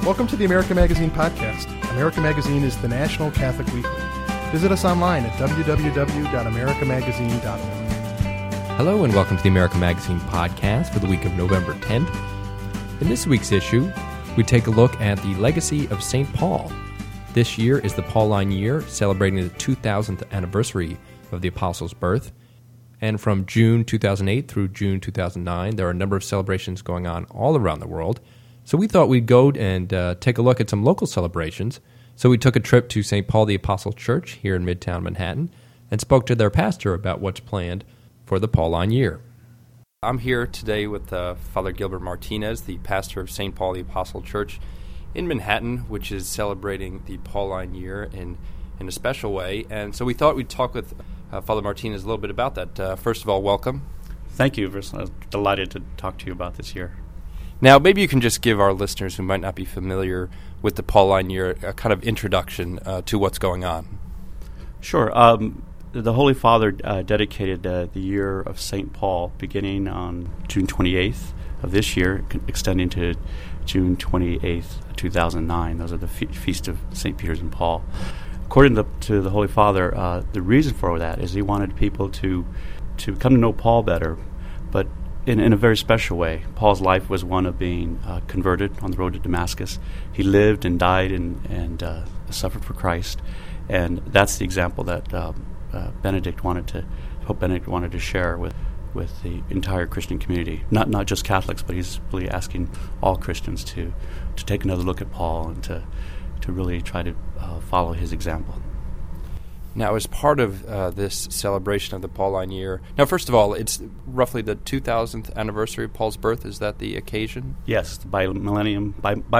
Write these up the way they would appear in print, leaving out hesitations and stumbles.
Welcome to the America Magazine podcast. America Magazine is the national Catholic weekly. Visit us online at www.americamagazine.org. Hello and welcome to the America Magazine podcast for the week of November 10th. In this week's issue, we take a look at the legacy of St. Paul. This year is the Pauline year, celebrating the 2000th anniversary of the Apostle's birth. And from June 2008 through June 2009, there are a number of celebrations going on all around the world. So we thought we'd go and take a look at some local celebrations. So we took a trip to St. Paul the Apostle Church here in Midtown Manhattan and spoke to their pastor about what's planned for the Pauline year. I'm here today with Father Gilbert Martinez, the pastor of St. Paul the Apostle Church in Manhattan, which is celebrating the Pauline year in a special way. And so we thought we'd talk with Father Martinez a little bit about that. First of all, welcome. Thank you. I'm delighted to talk to you about this year. Now, maybe you can just give our listeners who might not be familiar with the Pauline year a kind of introduction to what's going on. Sure. The Holy Father dedicated the year of St. Paul beginning on June 28th of this year, extending to June 28th, 2009. Those are the Feast of St. Peter and Paul. According to the Holy Father, the reason for that is he wanted people to come to know Paul better, but in a very special way. Paul's life was one of being converted on the road to Damascus. He lived and died and suffered for Christ, and that's the example that Pope Benedict wanted to share with the entire Christian community. Not just Catholics, but he's really asking all Christians to take another look at Paul and to really try to follow his example. Now, as part of this celebration of the Pauline year, now, first of all, it's roughly the 2000th anniversary of Paul's birth. Is that the occasion? Yes, the millennium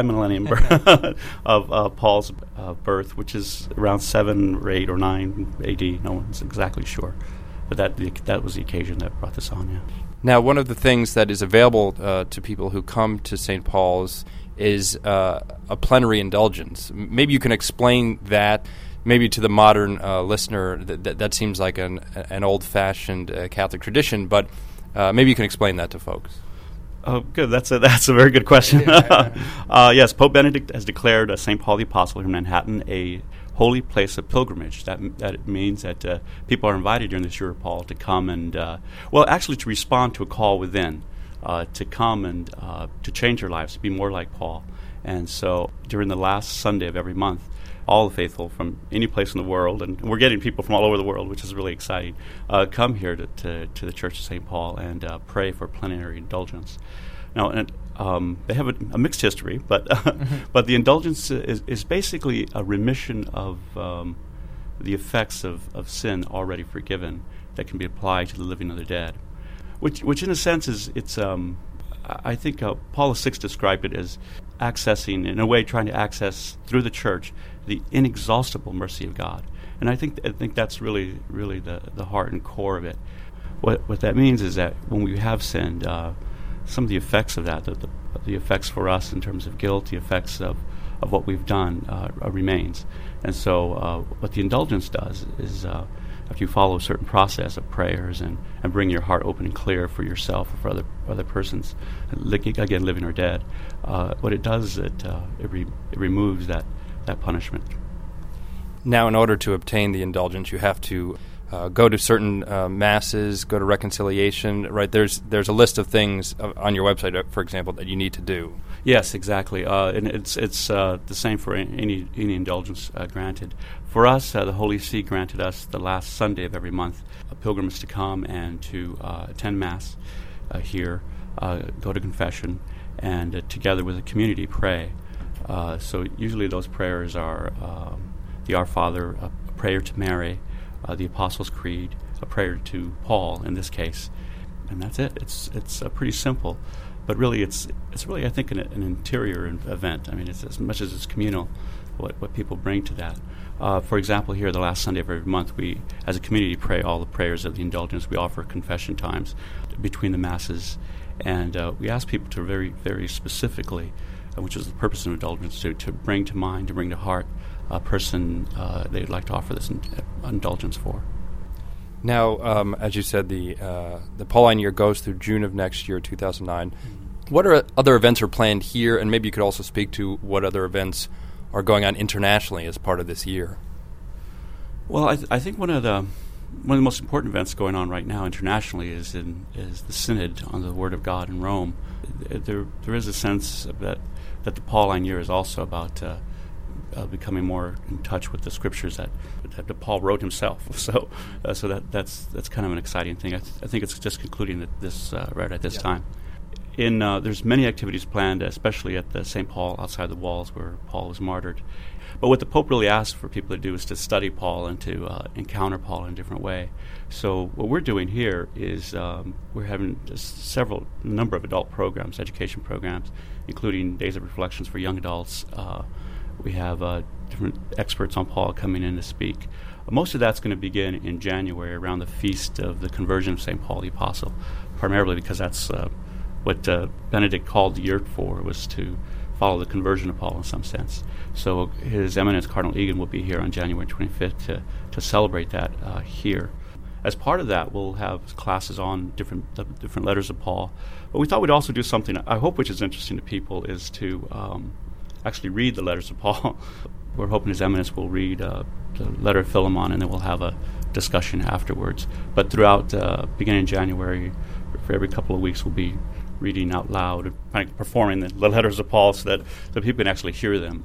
birth of Paul's birth, which is around 7 or 8 or 9 A.D. No one's exactly sure. But that was the occasion that brought this on, yeah. Now, one of the things that is available to people who come to St. Paul's is a plenary indulgence. Maybe you can explain that. Maybe to the modern listener, that seems like an old-fashioned Catholic tradition, but maybe you can explain that to folks. Oh, good. That's a very good question. Yes, Pope Benedict has declared St. Paul the Apostle here in Manhattan a holy place of pilgrimage. That it means that people are invited during this year of Paul to come and, actually to respond to a call within, to come and to change their lives, to be more like Paul. And so during the last Sunday of every month, all the faithful from any place in the world, and we're getting people from all over the world, which is really exciting, come here to the Church of St. Paul and pray for plenary indulgence. Now, they have a mixed history, but but the indulgence is basically a remission of the effects of sin already forgiven that can be applied to the living and the dead, which in a sense it's I think Paul VI described it as accessing, in a way, trying to access through the Church the inexhaustible mercy of God, and I think that's really the heart and core of it. What that means is that when we have sinned, some of the effects of that, the effects for us in terms of guilt, the effects of what we've done, remains. And so, what the indulgence does is, if you follow a certain process of prayers and bring your heart open and clear for yourself or for other persons, again, living or dead, what it does is it removes that punishment. Now, in order to obtain the indulgence, you have to go to certain masses, go to reconciliation, right? There's a list of things on your website, for example, that you need to do. Yes, exactly. And it's the same for any indulgence granted. For us, the Holy See granted us the last Sunday of every month a pilgrimage to come and to attend Mass here, go to confession, and together with the community pray. So usually those prayers are the Our Father, a prayer to Mary, the Apostles' Creed, a prayer to Paul in this case, and that's it. It's pretty simple, but really it's really, I think, an interior event. I mean, it's as much as it's communal, what people bring to that. For example, here the last Sunday of every month, we as a community pray all the prayers of the indulgence. We offer confession times between the Masses, and we ask people to very, very specifically, which is the purpose of indulgence, to bring to mind, to bring to heart a person they'd like to offer this indulgence for. Now, as you said, the Pauline year goes through June of next year, 2009. What other events are planned here, and maybe you could also speak to what other events are going on internationally as part of this year? Well, I think one of the most important events going on right now internationally is the Synod on the Word of God in Rome. There is a sense that the Pauline year is also about becoming more in touch with the Scriptures that Paul wrote himself. So that's kind of an exciting thing. I think it's just concluding right at this time. There's many activities planned, especially at the St. Paul outside the walls where Paul was martyred. But what the Pope really asked for people to do is to study Paul and to encounter Paul in a different way. So what we're doing here is we're having a number of adult programs, education programs, including Days of Reflections for young adults. We have different experts on Paul coming in to speak. Most of that's going to begin in January around the feast of the conversion of St. Paul the Apostle, primarily because that's what Benedict called the year for, was to follow the conversion of Paul in some sense. So His Eminence Cardinal Egan will be here on January 25th to celebrate that here. As part of that, we'll have classes on different letters of Paul. But we thought we'd also do something, I hope, which is interesting to people, is to actually read the letters of Paul. We're hoping His Eminence will read the letter of Philemon, and then we'll have a discussion afterwards. But throughout, beginning in January, for every couple of weeks, we'll be reading out loud, kind of performing the letters of Paul so that people can actually hear them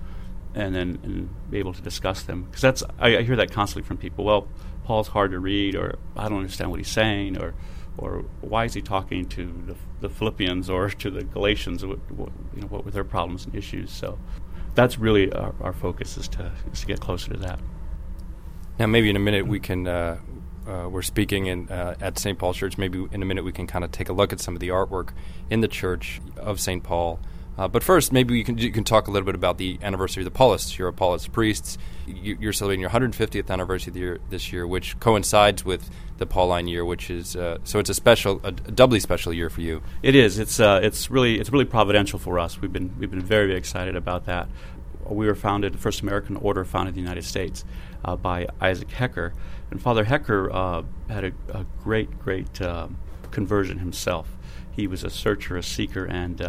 and be able to discuss them. Because I hear that constantly from people. Well, Paul's hard to read, or I don't understand what he's saying, or why is he talking to the Philippians or to the Galatians? What were their problems and issues? So that's really our focus, is to get closer to that. Now, maybe in a minute we can. We're speaking at St. Paul's Church. Maybe in a minute we can kind of take a look at some of the artwork in the church of St. Paul. But first, maybe you can talk a little bit about the anniversary of the Paulists. You're a Paulist priest. You're celebrating your 150th anniversary this year, which coincides with the Pauline year, which is so it's a doubly special year for you. It is. It's really providential for us. We've been very, very excited about that. We were founded, the first American order founded in the United States by Isaac Hecker. And Father Hecker had a great conversion himself. He was a searcher, a seeker, and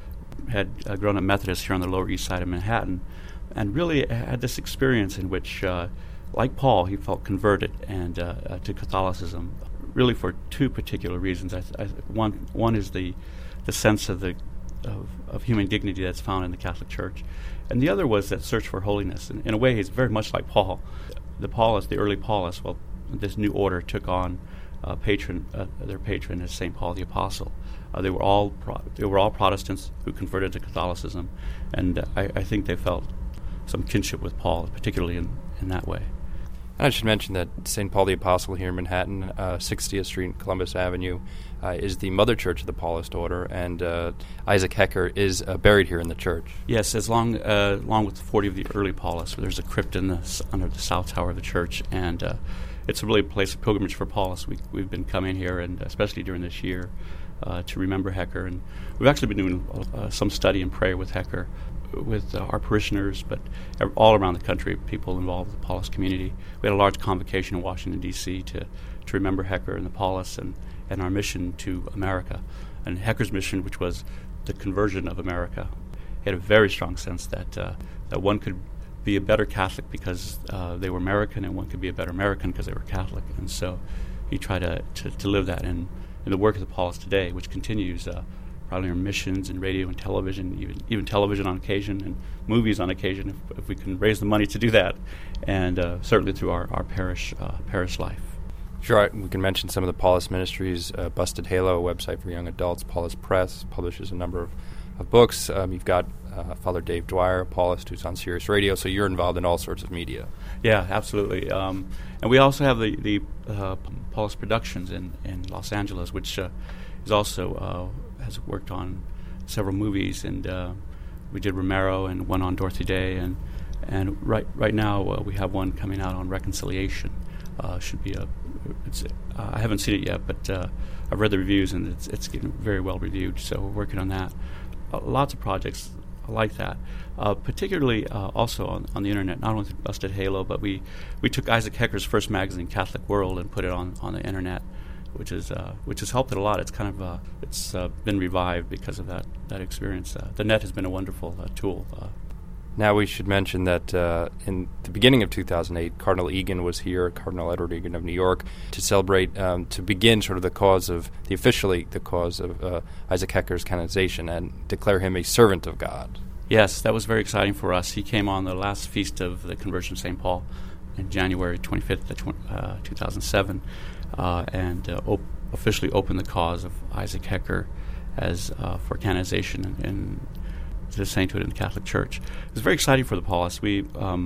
had grown up Methodist here on the Lower East Side of Manhattan, and really had this experience in which, like Paul, he felt converted and to Catholicism, really for two particular reasons. One is the sense of human dignity that's found in the Catholic Church, and the other was that search for holiness. And in a way, he's very much like Paul. The early Paulists, well, this new order took on their patron as St. Paul the Apostle. They were all Protestants who converted to Catholicism, and I think they felt some kinship with Paul, particularly in that way. And I should mention that St. Paul the Apostle here in Manhattan, 60th Street and Columbus Avenue, is the mother church of the Paulist order, and Isaac Hecker is buried here in the church. Yes, along with 40 of the early Paulists. There's a crypt under the south tower of the church, and it's really a place of pilgrimage for Paulists. We've been coming here, and especially during this year, to remember Hecker. And we've actually been doing some study and prayer with Hecker, with our parishioners, but all around the country, people involved with the Paulist community. We had a large convocation in Washington, D.C. to remember Hecker and the Paulists and our mission to America. And Hecker's mission, which was the conversion of America, he had a very strong sense that one could be a better Catholic because they were American, and one could be a better American because they were Catholic. And so he tried to live that in the work of the Paulists today, which continues probably on missions and radio and television, even television on occasion, and movies on occasion, if we can raise the money to do that, and certainly through our parish life. Sure, we can mention some of the Paulist ministries. Busted Halo, a website for young adults. Paulist Press publishes a number of books. You've got Father Dave Dwyer, Paulist, who's on Sirius Radio, so you're involved in all sorts of media. Yeah, absolutely. And we also have the Paulist Productions in Los Angeles, which is also has worked on several movies, and we did Romero and one on Dorothy Day, and right now we have one coming out on reconciliation. Should be I haven't seen it yet, but I've read the reviews, and it's getting very well reviewed. So we're working on that. Lots of projects like that, particularly also on the internet. Not only through Busted Halo, but we took Isaac Hecker's first magazine, Catholic World, and put it on the internet, which has helped it a lot. It's kind of it's been revived because of that experience. The net has been a wonderful tool. Now we should mention that in the beginning of 2008, Cardinal Egan was here, Cardinal Edward Egan of New York, to celebrate, to begin sort of the cause of Isaac Hecker's canonization and declare him a servant of God. Yes, that was very exciting for us. He came on the last feast of the conversion of St. Paul in January 25th, 2007, and officially opened the cause of Isaac Hecker as for canonization and to the sainthood in the Catholic Church. It was very exciting for the Paulists. We,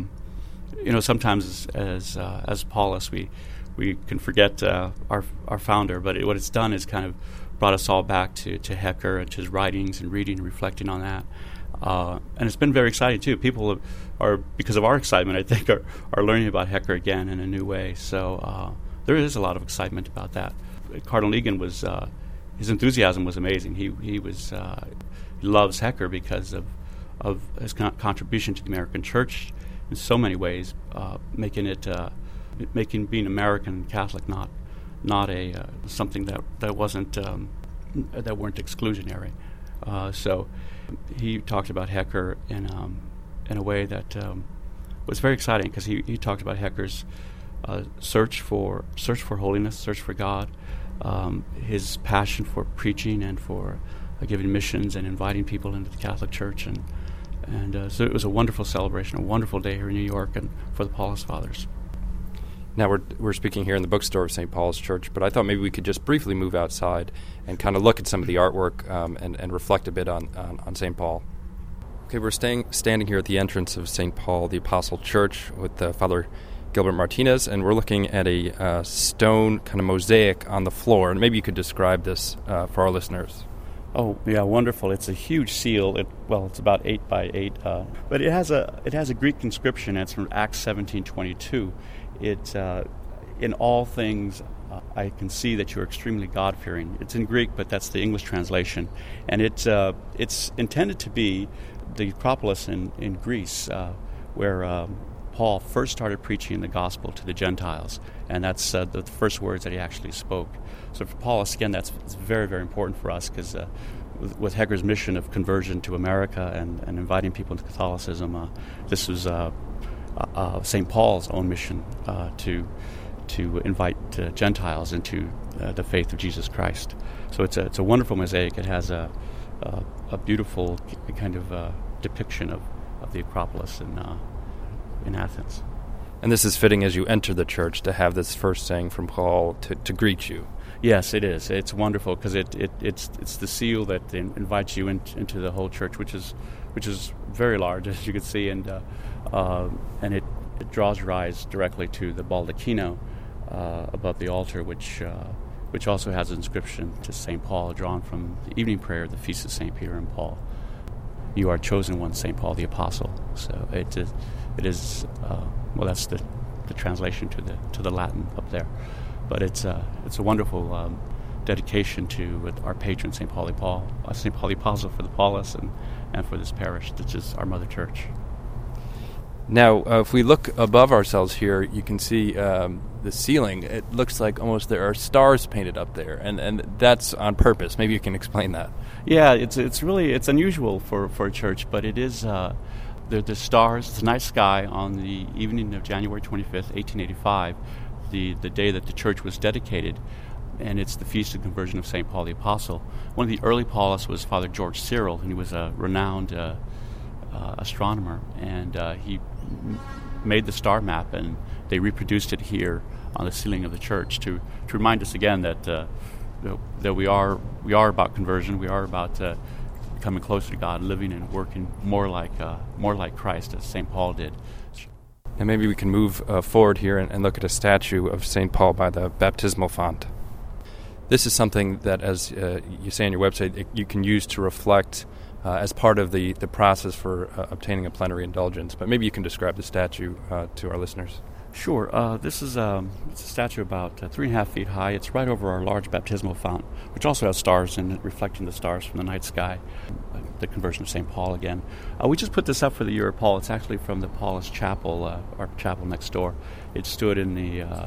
sometimes as Paulists, we can forget our founder, but what it's done is kind of brought us all back to Hecker and to his writings and reading and reflecting on that. And it's been very exciting too. People are because of our excitement, I think, are learning about Hecker again in a new way. So there is a lot of excitement about that. Cardinal Egan was his enthusiasm was amazing. He loves Hecker because of his contribution to the American Church in so many ways, making being American Catholic not a something that wasn't that weren't exclusionary. So he talked about Hecker in a way that was very exciting because he talked about Hecker's search for holiness, search for God, his passion for preaching and for giving missions and inviting people into the Catholic Church, and so it was a wonderful celebration, a wonderful day here in New York and for the Paulist Fathers. Now we're speaking here in the bookstore of St. Paul's Church, but I thought maybe we could just briefly move outside and kind of look at some of the artwork and reflect a bit on St. Paul. Okay, we're standing here at the entrance of St. Paul the Apostle Church with Father Gilbert Martinez, and we're looking at a stone kind of mosaic on the floor, and maybe you could describe this for our listeners. Oh yeah, wonderful! It's a huge seal. It's about 8 by 8, but it has a Greek inscription. It's from Acts 17:22. It in all things I can see that you're extremely God-fearing. It's in Greek, but that's the English translation, and it's intended to be the Acropolis in Greece, where Paul first started preaching the gospel to the Gentiles, and that's the first words that he actually spoke. So for Paul, again, it's very, very important for us because with Hecker's mission of conversion to America and inviting people into Catholicism, this was St. Paul's own mission to invite Gentiles into the faith of Jesus Christ. So it's a wonderful mosaic. It has a beautiful kind of depiction of the Acropolis in Athens. And this is fitting as you enter the church to have this first saying from Paul to greet you. Yes, it is. It's wonderful because it's the seal that invites you into the whole church, which is very large, as you can see, and it draws your eyes directly to the baldacchino above the altar, which also has an inscription to St. Paul drawn from the evening prayer of the Feast of St. Peter and Paul. You are chosen one, St. Paul the Apostle. So it is that's the translation to the Latin up there. But it's a wonderful dedication to our patron, St. Paul the Apostle, for the Paulists and for this parish, which is our mother church. Now, if we look above ourselves here, you can see the ceiling. It looks like almost there are stars painted up there, and that's on purpose. Maybe you can explain that. Yeah, it's really unusual for a church, but it is. The stars. It's a night sky on the evening of January 25th, 1885, the day that the church was dedicated, and it's the Feast of Conversion of St. Paul the Apostle. One of the early Paulists was Father George Cyril, and he was a renowned astronomer, and he made the star map, and they reproduced it here on the ceiling of the church to remind us again that we are about conversion. We are about coming closer to God, living and working more like Christ, as St. Paul did. And maybe we can move forward here and look at a statue of St. Paul by the baptismal font. This is something that, as you say on your website, you can use to reflect as part of the process for obtaining a plenary indulgence. But maybe you can describe the statue to our listeners. Sure. This is it's a statue about 3.5 feet high. It's right over our large baptismal font, which also has stars in it, reflecting the stars from the night sky, the conversion of St. Paul again. We just put this up for the year of Paul. It's actually from the Paulist Chapel, our chapel next door. It stood in the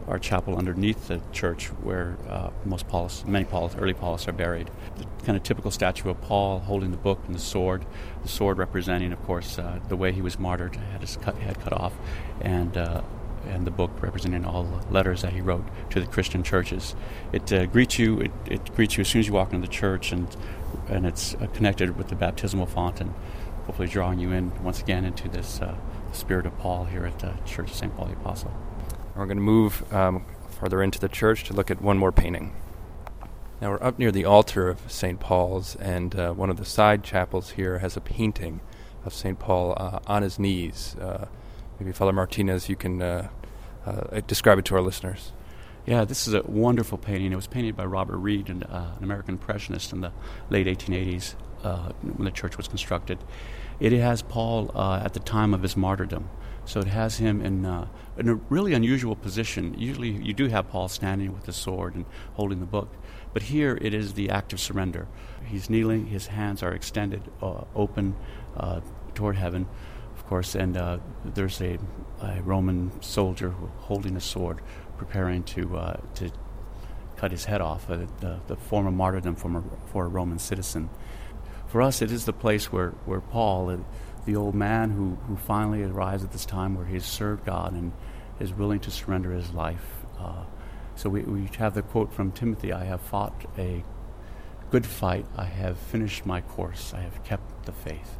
our chapel underneath the church where many early Paulists are buried. The kind of typical statue of Paul holding the book and the sword representing, of course, the way he was martyred, had his head cut off, and the book representing all the letters that he wrote to the Christian churches. It greets you. It greets you as soon as you walk into the church, and it's connected with the baptismal font, and hopefully drawing you in once again into this spirit of Paul here at the Church of St. Paul the Apostle. We're going to move further into the church to look at one more painting. Now we're up near the altar of St. Paul's, and one of the side chapels here has a painting of St. Paul on his knees. Maybe Father Martinez, you can describe it to our listeners. Yeah, this is a wonderful painting. It was painted by Robert Reed, an American Impressionist in the late 1880s when the church was constructed. It has Paul at the time of his martyrdom. So it has him in a really unusual position. Usually you do have Paul standing with the sword and holding the book. But here it is the act of surrender. He's kneeling, his hands are extended, open toward heaven, of course, and there's a Roman soldier holding a sword, preparing to cut his head off, the form of martyrdom for a Roman citizen. For us, it is the place where Paul, the old man who finally arrives at this time where he has served God and is willing to surrender his life. So we have the quote from Timothy, "I have fought a good fight, I have finished my course, I have kept the faith."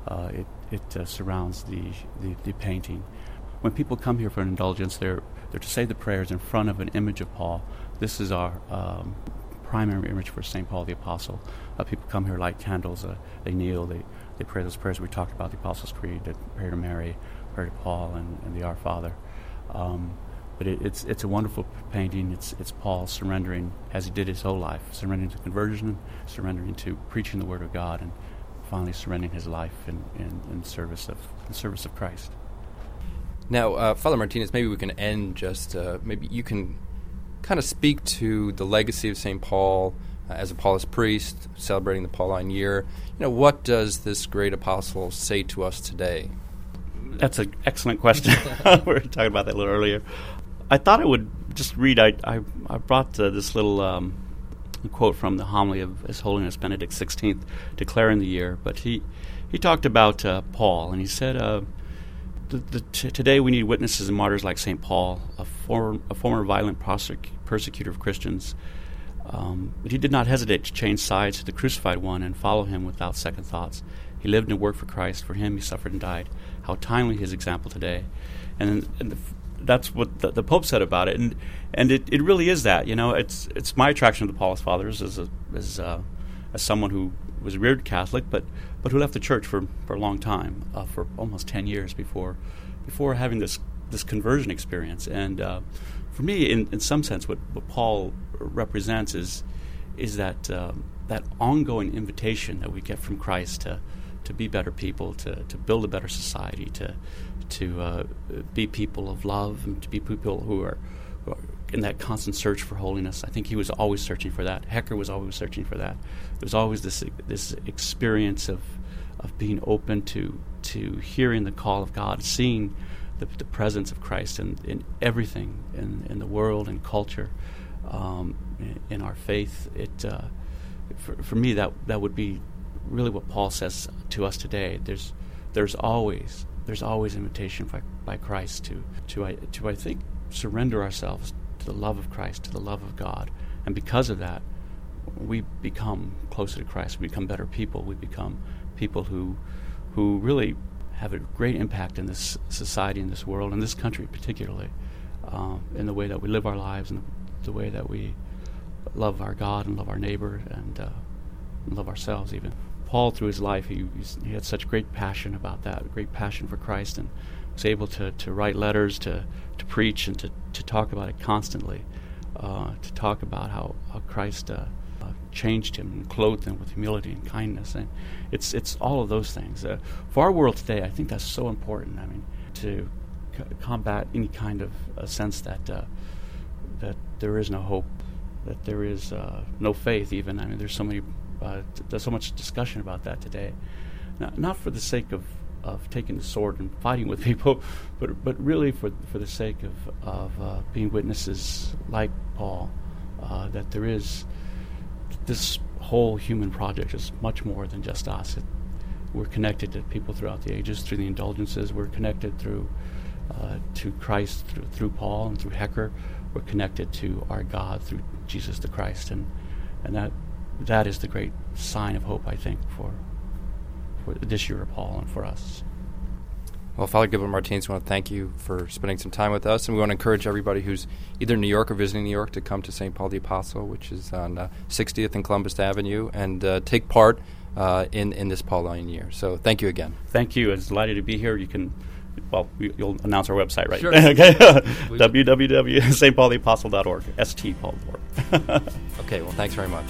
It surrounds the painting. When people come here for an indulgence, they're to say the prayers in front of an image of Paul. This is our primary image for St. Paul the Apostle. People come here, light candles, they kneel, they pray those prayers we talked about, the Apostles' Creed, the prayer to Mary, prayer to Paul, and the Our Father. But it's a wonderful painting. It's Paul surrendering, as he did his whole life, surrendering to conversion, surrendering to preaching the Word of God, and finally surrendering his life in service of Christ. Now, Father Martinez, maybe we can end just, maybe you can kind of speak to the legacy of St. Paul as a Paulist priest, celebrating the Pauline year. What does this great apostle say to us today? That's an excellent question. We were talking about that a little earlier. I thought I would just read, I brought this little quote from the homily of His Holiness Benedict XVI, declaring the year. But he talked about Paul, and he said, today we need witnesses and martyrs like St. Paul, a former violent persecutor of Christians. But he did not hesitate to change sides to the crucified one and follow him without second thoughts. He lived and worked for Christ. For him he suffered and died. How timely his example today. And that's what the Pope said about it. And it really is that. It's my attraction to the Paulist Fathers as someone who was reared Catholic, but who left the church for a long time, for almost 10 years before having this conversion experience. And for me, in some sense, what Paul represents is that ongoing invitation that we get from Christ to be better people, to build a better society, to be people of love, and to be people who are in that constant search for holiness. I think he was always searching for that. Hecker was always searching for that. There's always this experience of being open to hearing the call of God, seeing the presence of Christ in everything, in the world and culture, in our faith. For me, that would be really what Paul says to us today. There's always invitation by Christ to I think surrender ourselves to the love of Christ, to the love of God, and because of that, we become closer to Christ. We become better people. We become people who really have a great impact in this society, in this world, in this country particularly, in the way that we live our lives and the way that we love our God and love our neighbor and love ourselves even. Paul, through his life, he had such great passion about that, great passion for Christ, and was able to write letters, to preach, and to talk about it constantly, to talk about how Christ changed him and clothed him with humility and kindness. And it's all of those things. For our world today, I think that's so important. I mean, to combat any kind of a sense that there is no hope, that there is no faith even. I mean, there's so much discussion about that today. Not for the sake of taking the sword and fighting with people, but really for the sake of being witnesses like Paul, that there is this whole human project is much more than just us. We're connected to people throughout the ages through the indulgences. We're connected through to Christ through Paul and through Hecker. We're connected to our God through Jesus the Christ, and that is the great sign of hope, I think, for this year of Paul and for us. Well, Father Gilbert Martinez, we want to thank you for spending some time with us, and we want to encourage everybody who's either in New York or visiting New York to come to St. Paul the Apostle, which is on 60th and Columbus Avenue, and take part in this Pauline year. So thank you again. Thank you. It's delighted to be here. You can, you'll announce our website, right? Sure. Okay. www.stpaultheapostle.org. stpaul.org. Okay, well, thanks very much.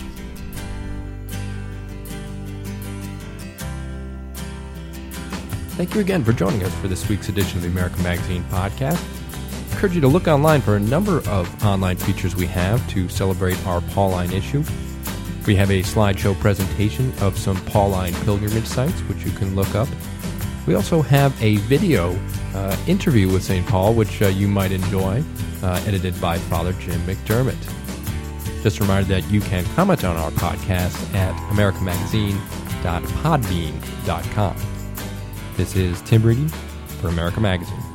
Thank you again for joining us for this week's edition of the American Magazine podcast. I encourage you to look online for a number of online features we have to celebrate our Pauline issue. We have a slideshow presentation of some Pauline pilgrimage sites, which you can look up. We also have a video interview with St. Paul, which you might enjoy, edited by Father Jim McDermott. Just a reminder that you can comment on our podcast at americanmagazine.podbean.com. This is Tim Reedy for America Magazine.